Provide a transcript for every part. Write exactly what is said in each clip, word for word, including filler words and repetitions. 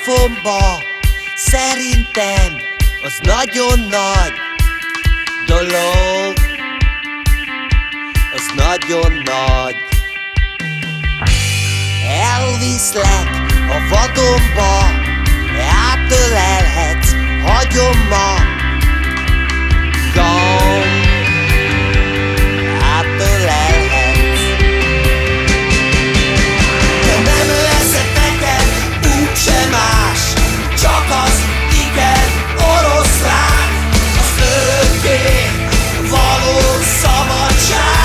plafonba, szerintem az nagyon nagy dolog, az nagyon nagy. Elviszlek a vadonba, átölelhetsz, hagyom ma. Gond, átölelhetsz. De nem leszek neked úgyse más, csak az igen oroszlán, az örökké való szabadság.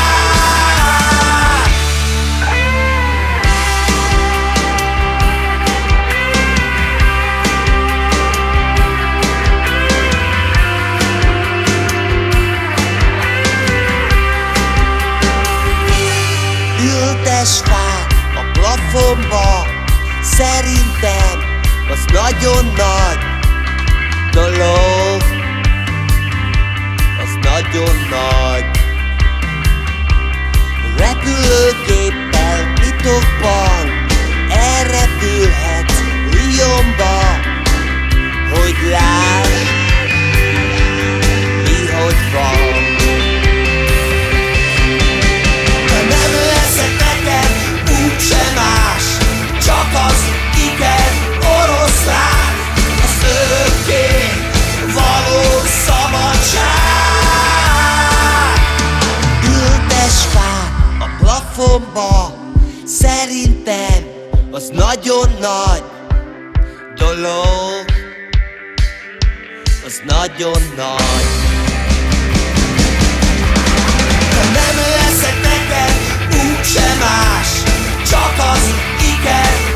Ültes fát a plafonba, szerintem az nagyon nagy dolog, az nagyon nagy. Repülőgéppel titokban elrepülhetsz Lyonba, hogy lásd, mi hogy van. Úgyse más, csak az igen oroszlán, az örökké való szabadság. Ültes fát a plafonba, szerintem az nagyon nagy dolog, az nagyon nagy. Nem leszek neked úgyse más, csak az igen